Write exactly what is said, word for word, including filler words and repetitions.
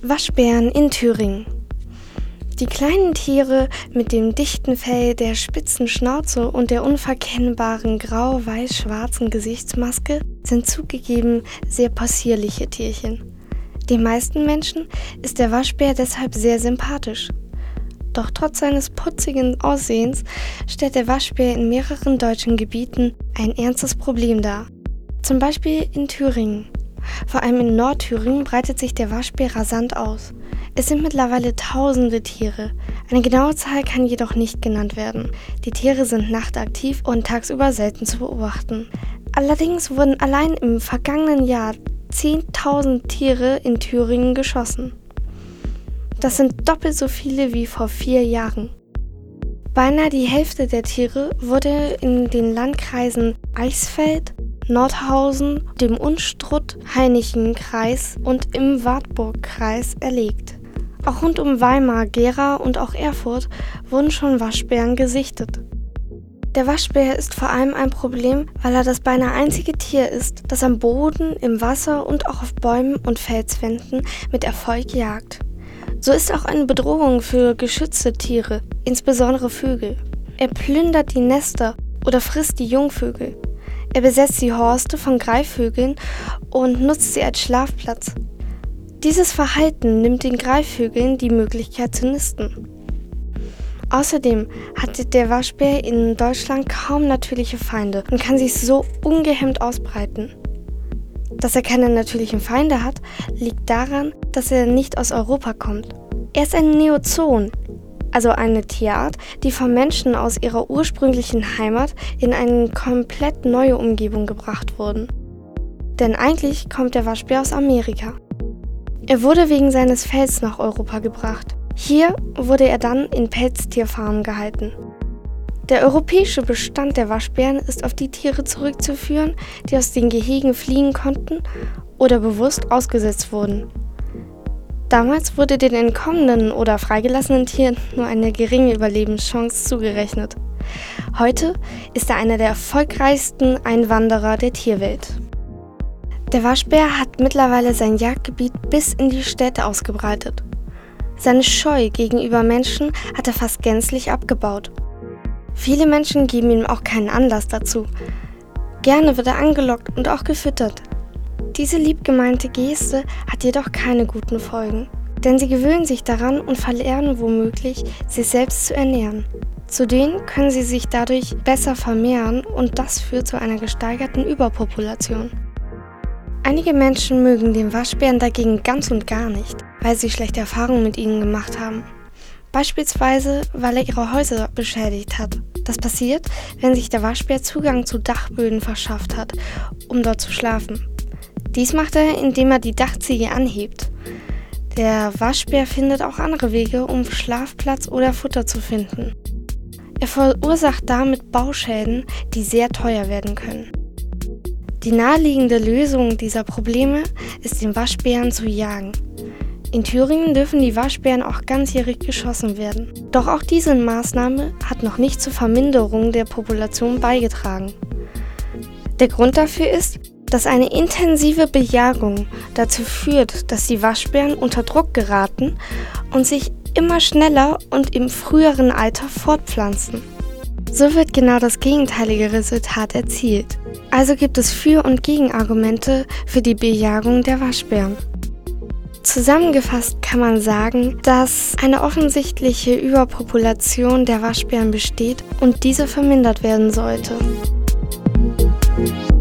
Waschbären in Thüringen. Die kleinen Tiere mit dem dichten Fell, der spitzen Schnauze und der unverkennbaren grau-weiß-schwarzen Gesichtsmaske sind zugegeben sehr possierliche Tierchen. Den meisten Menschen ist der Waschbär deshalb sehr sympathisch. Doch trotz seines putzigen Aussehens stellt der Waschbär in mehreren deutschen Gebieten ein ernstes Problem dar. Zum Beispiel in Thüringen. Vor allem in Nordthüringen breitet sich der Waschbär rasant aus. Es sind mittlerweile tausende Tiere. Eine genaue Zahl kann jedoch nicht genannt werden. Die Tiere sind nachtaktiv und tagsüber selten zu beobachten. Allerdings wurden allein im vergangenen Jahr zehntausend Tiere in Thüringen geschossen. Das sind doppelt so viele wie vor vier Jahren. Beinahe die Hälfte der Tiere wurde in den Landkreisen Eichsfeld, Nordhausen, dem Unstrut-Hainichen-Kreis und im Wartburg-Kreis erlegt. Auch rund um Weimar, Gera und auch Erfurt wurden schon Waschbären gesichtet. Der Waschbär ist vor allem ein Problem, weil er das beinahe einzige Tier ist, das am Boden, im Wasser und auch auf Bäumen und Felswänden mit Erfolg jagt. So ist er auch eine Bedrohung für geschützte Tiere, insbesondere Vögel. Er plündert die Nester oder frisst die Jungvögel. Er besetzt die Horste von Greifvögeln und nutzt sie als Schlafplatz. Dieses Verhalten nimmt den Greifvögeln die Möglichkeit zu nisten. Außerdem hat der Waschbär in Deutschland kaum natürliche Feinde und kann sich so ungehemmt ausbreiten. Dass er keine natürlichen Feinde hat, liegt daran, dass er nicht aus Europa kommt. Er ist ein Neozoon, also eine Tierart, die von Menschen aus ihrer ursprünglichen Heimat in eine komplett neue Umgebung gebracht wurden. Denn eigentlich kommt der Waschbär aus Amerika. Er wurde wegen seines Fells nach Europa gebracht. Hier wurde er dann in Pelztierfarmen gehalten. Der europäische Bestand der Waschbären ist auf die Tiere zurückzuführen, die aus den Gehegen fliehen konnten oder bewusst ausgesetzt wurden. Damals wurde den entkommenen oder freigelassenen Tieren nur eine geringe Überlebenschance zugerechnet. Heute ist er einer der erfolgreichsten Einwanderer der Tierwelt. Der Waschbär hat mittlerweile sein Jagdgebiet bis in die Städte ausgebreitet. Seine Scheu gegenüber Menschen hat er fast gänzlich abgebaut. Viele Menschen geben ihm auch keinen Anlass dazu. Gerne wird er angelockt und auch gefüttert. Diese liebgemeinte Geste hat jedoch keine guten Folgen, denn sie gewöhnen sich daran und verlernen womöglich, sich selbst zu ernähren. Zudem können sie sich dadurch besser vermehren und das führt zu einer gesteigerten Überpopulation. Einige Menschen mögen den Waschbären dagegen ganz und gar nicht, weil sie schlechte Erfahrungen mit ihnen gemacht haben. Beispielsweise, weil er ihre Häuser beschädigt hat. Das passiert, wenn sich der Waschbär Zugang zu Dachböden verschafft hat, um dort zu schlafen. Dies macht er, indem er die Dachziegel anhebt. Der Waschbär findet auch andere Wege, um Schlafplatz oder Futter zu finden. Er verursacht damit Bauschäden, die sehr teuer werden können. Die naheliegende Lösung dieser Probleme ist, den Waschbären zu jagen. In Thüringen dürfen die Waschbären auch ganzjährig geschossen werden. Doch auch diese Maßnahme hat noch nicht zur Verminderung der Population beigetragen. Der Grund dafür ist, dass eine intensive Bejagung dazu führt, dass die Waschbären unter Druck geraten und sich immer schneller und im früheren Alter fortpflanzen. So wird genau das gegenteilige Resultat erzielt. Also gibt es Für- und Gegenargumente für die Bejagung der Waschbären. Zusammengefasst kann man sagen, dass eine offensichtliche Überpopulation der Waschbären besteht und diese vermindert werden sollte.